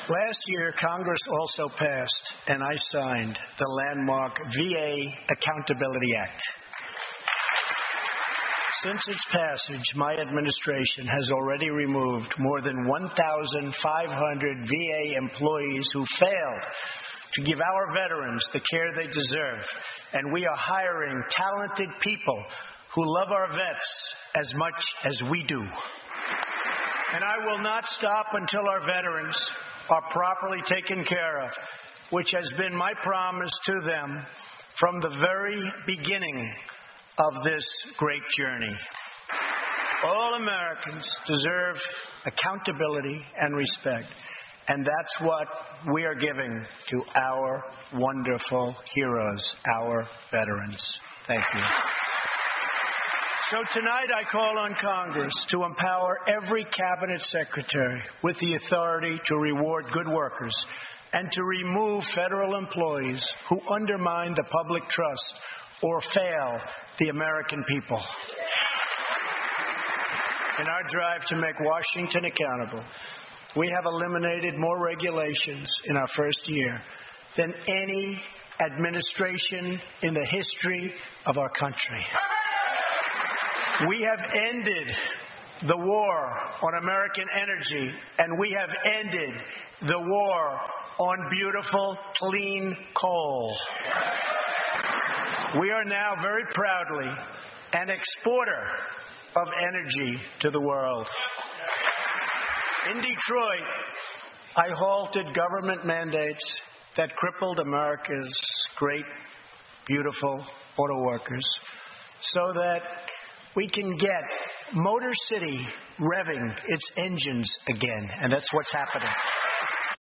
Last year, Congress also passed, and I signed, the landmark VA Accountability Act. Since its passage, my administration has already removed more than 1,500 VA employees who failed to give our veterans the care they deserve. And we are hiring talented people who love our vets as much as we do. And I will not stop until our veterans are properly taken care of, which has been my promise to them from the very beginning of this great journey. All Americans deserve accountability and respect, and that's what we are giving to our wonderful heroes, our veterans. Thank you. So tonight I call on Congress to empower every cabinet secretary with the authority to reward good workers and to remove federal employees who undermine the public trust or fail the American people. In our drive to make Washington accountable, we have eliminated more regulations in our first year than any administration in the history of our country. We have ended the war on American energy, and we have ended the war on beautiful, clean coal. We are now very proudly an exporter of energy to the world. In Detroit, I halted government mandates that crippled America's great, beautiful auto workers so that we can get Motor City revving its engines again, and that's what's happening.